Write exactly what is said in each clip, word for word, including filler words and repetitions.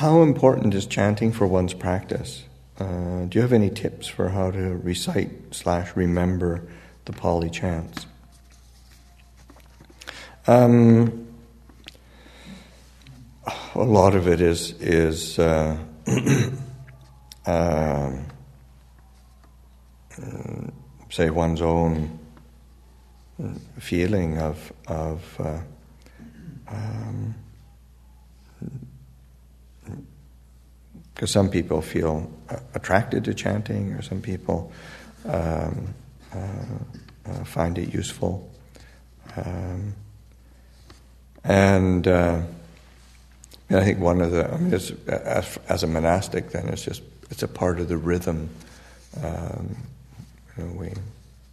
how important is chanting for one's practice? Uh, do you have any tips for how to recite slash remember the Pali chants? Um, a lot of it is is uh, uh, say one's own feeling of of uh, um, because some people feel attracted to chanting, or some people um, uh, uh, find it useful. Um, and uh, I think one of the, I mean, it's, as, as a monastic, then it's just, it's a part of the rhythm. Um, you know, we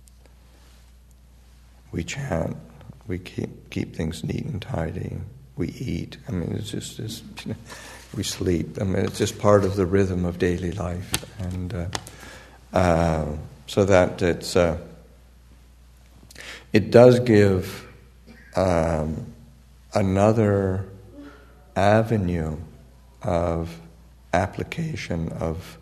we chant, we keep keep things neat and tidy, we eat. I mean, it's just, it's, you know, we sleep. I mean, it's just part of the rhythm of daily life, and uh, uh, so that it's uh, it does give um, another avenue of application of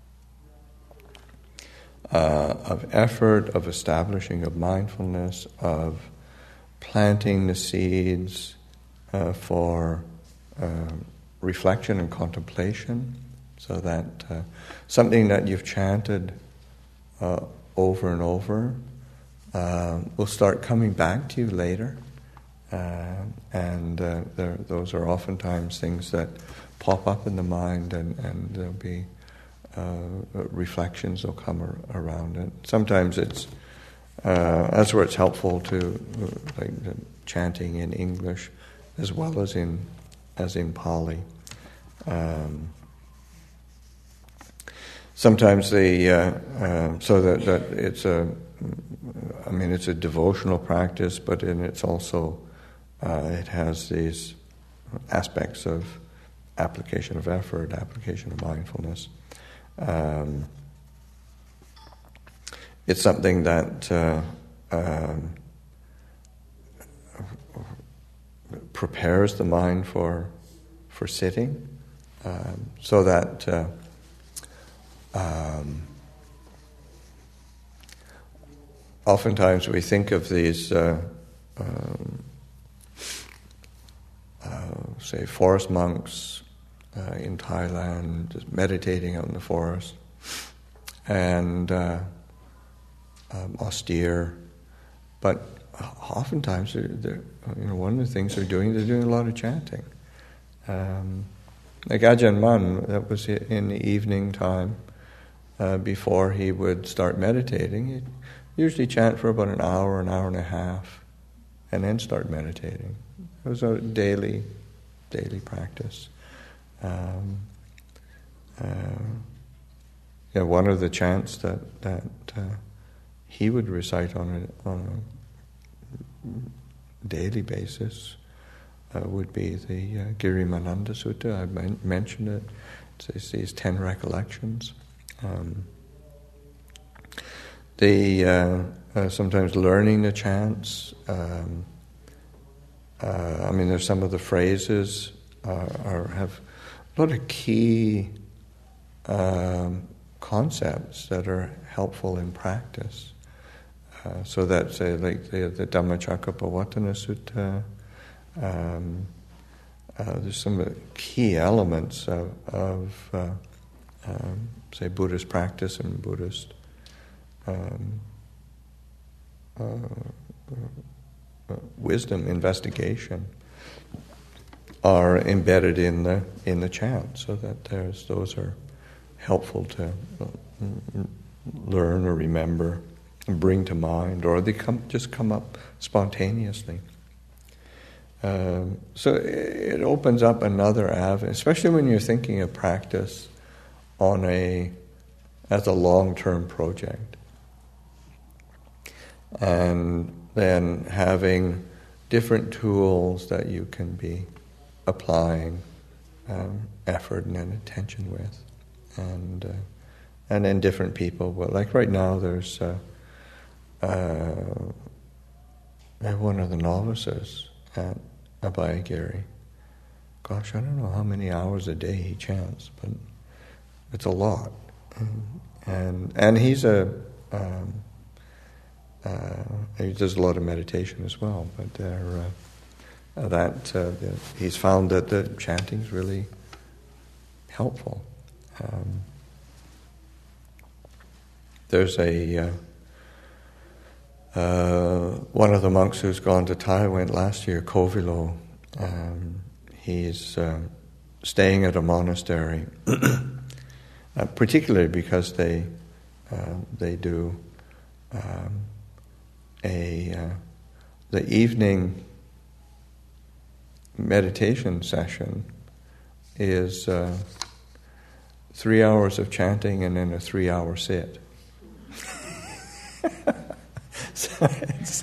uh, of effort, of establishing of mindfulness, of planting the seeds uh, for uh, reflection and contemplation, so that uh, something that you've chanted uh, over and over uh, will start coming back to you later. Uh, and uh, there, those are oftentimes things that pop up in the mind, and, and there'll be uh, reflections will come ar- around it. Sometimes it's uh, that's where it's helpful to uh, like the chanting in English as well as in as in Pali. Um, sometimes the uh, uh, so that, that it's a I mean it's a devotional practice, but in it's also Uh, it has these aspects of application of effort, application of mindfulness. Um, it's something that uh, um, prepares the mind for for sitting, um, so that uh, um, oftentimes we think of these uh, um, Uh, say forest monks uh, in Thailand, just meditating out in the forest, and uh, um, austere. But oftentimes, they're, they're, you know, one of the things they're doing, they're doing a lot of chanting. Um, like Ajahn Mun, that was in the evening time uh, before he would start meditating. He'd usually chant for about an hour, an hour and a half, and then start meditating. It was a daily, daily practice. Um, uh, yeah, one of the chants that that uh, he would recite on a on a daily basis uh, would be the uh, Girimananda Sutta. I men- mentioned it. It's these ten recollections. Um, the uh, uh, sometimes learning the chants. Um, Uh, I mean, there's some of the phrases uh, are have a lot of key um, concepts that are helpful in practice. Uh, so that, say, like the, the Dhammacakkappavattana Sutta, um, uh, there's some key elements of, of uh, um, say, Buddhist practice and Buddhist um, uh, Uh, wisdom, investigation, are embedded in the in the chant, so that there's those are helpful to uh, learn or remember and bring to mind, or they come just come up spontaneously. Um, so it opens up another avenue, especially when you're thinking of practice on a as a long-term project, and then having different tools that you can be applying um, effort and attention with, and uh, and then different people. Well, like right now, there's uh, uh, one of the novices at Abhayagiri gosh, I don't know how many hours a day he chants, but it's a lot. And and, and he's a um, uh, he does a lot of meditation as well. But they're, uh, that uh, he's found that the chanting's really helpful. Um, there's a uh, uh, one of the monks who's gone to Thailand went last year, Kovilo. Um, he's uh, staying at a monastery, uh, particularly because they uh, they do um, a uh, the evening meditation session is uh, three hours of chanting and then a three-hour sit. So it's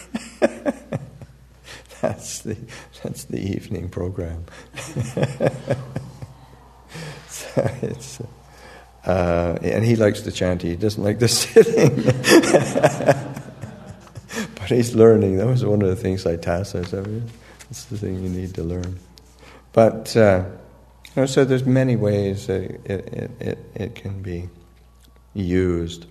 that's the that's the evening program. So it's uh, and he likes to chant. He doesn't like the sitting, but he's learning. That was one of the things I taught us. I mean, it's the thing you need to learn. But uh, you know, so there's many ways that it it, it it can be used.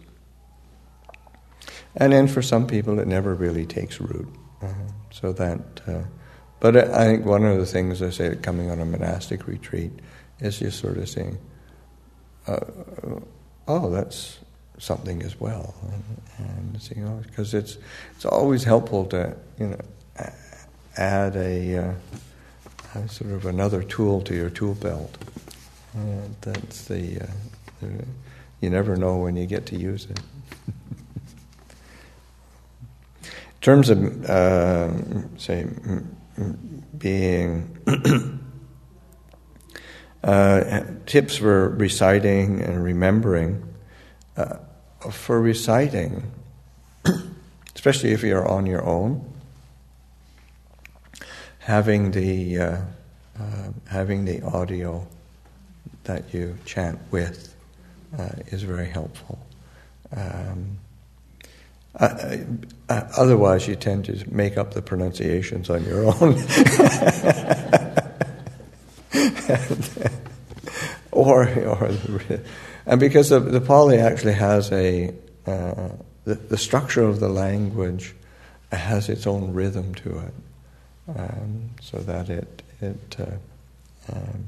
And then for some people it never really takes root. Uh, so that, uh, but I think one of the things I say coming on a monastic retreat is just sort of saying, uh, oh, that's something as well. And, and saying, oh, because it's, it's always helpful to, you know, add a, uh, a sort of another tool to your tool belt. And that's the, uh, the, you never know when you get to use it. In terms of, uh, say, being uh, tips for reciting and remembering, uh, for reciting, especially if you're on your own, having the uh, uh, having the audio that you chant with uh, is very helpful. Um, Uh, uh, otherwise, you tend to make up the pronunciations on your own, and, or or and because the, the Pali actually has a uh, the, the structure of the language has its own rhythm to it, um, so that it it uh, um,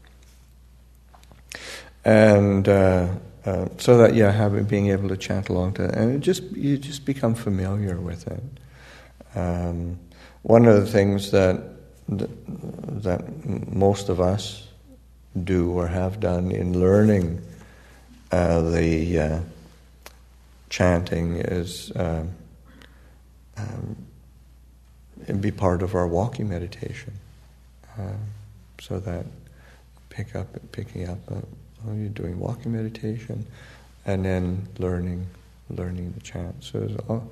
and. Uh, Uh, so that yeah, having being able to chant along to it, and it just you just become familiar with it. Um, one of the things that that most of us do or have done in learning uh, the uh, chanting is uh, um, it'd be part of our walking meditation, uh, so that pick up picking up. A, Oh, you're doing walking meditation, and then learning, learning the chant. So,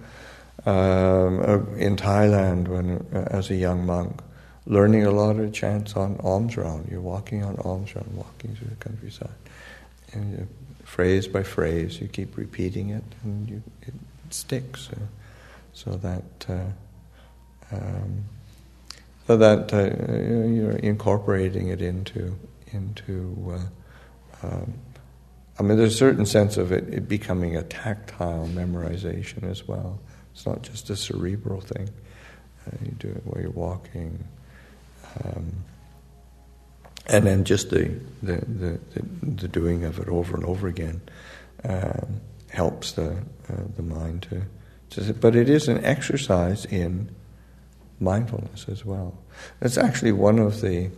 um, in Thailand, when uh, as a young monk, learning a lot of chants on alms round. You're walking on alms round, walking through the countryside, and you, phrase by phrase, you keep repeating it, and you, it sticks. Uh, so that, uh, um, so that uh, you're incorporating it into into. Uh, Um, I mean, there's a certain sense of it, it becoming a tactile memorization as well. It's not just a cerebral thing. Uh, you do it while you're walking. Um, and then just the, the, the, the, the doing of it over and over again um, helps the uh, the mind to, to... But it is an exercise in mindfulness as well. It's actually one of the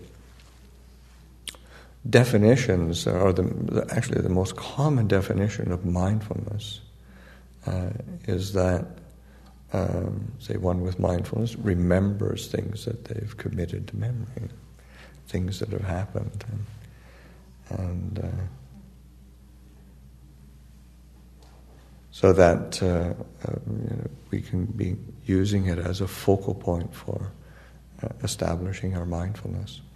definitions, or the, the actually the most common definition of mindfulness uh, is that, um, say, one with mindfulness remembers things that they've committed to memory, things that have happened, and, and uh, so that uh, uh, you know, we can be using it as a focal point for uh, establishing our mindfulness.